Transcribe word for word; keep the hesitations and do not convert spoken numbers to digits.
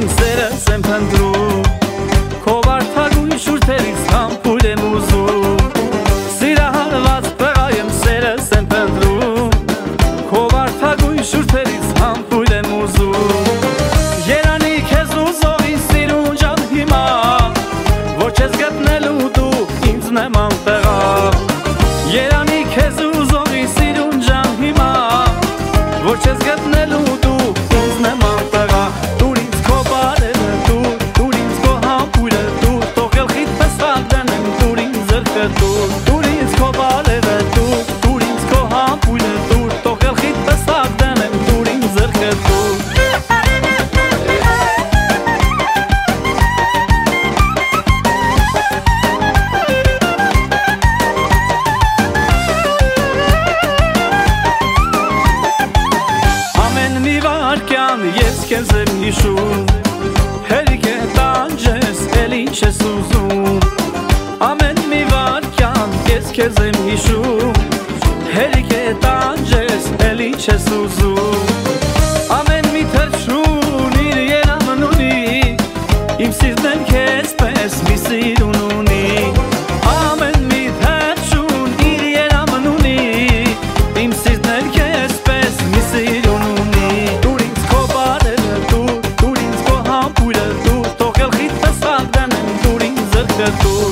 եմ սերս եմ փնտրում, քո վարդագույն շուրթերից համբույր եմ ուզում, սիրահարված տղա եմ սերս եմ փնտրում, քո վարդագույն շուրթերից համբույր եմ ուզում, երանի քեզ ուզողի սիրուն ջան հիմա, ոչ ես գտնելու դու ինձ նման տղա, երանի քեզ ուզողի սիրուն ջան հիմա, ոչ ես գտնելու դու ինձ նման տղա, դուր ինձ քո բարերը դուր, դուր ինձ քո համբույրը դուր, թող գլխիդ պես վարդանեմ դուր ինձ զրկը դուր, դուր ինձ քո բարերը դուր, դուր ինձ քո համբույրը դուր, թող գլխիդ պես վարդանեմ դուր ինձ զրկը դուր. Ես քեզ եմ հիշում, հերիք է տանջես, էլ ինչ ես ուզում, ամեն մի վարքյան ես քեզ եմ հիշում, հերիք է տանջես, էլ ինչ ես ուզում, ամեն մի թրջուն իր երամն ունի, իմ սիրտն էլ քեզ պես մի սիրուն ունի, ամեն մի թրջուն իր երամն ունի, իմ սիրտն էլ քեզ պես մի սիրուն ունի. Tú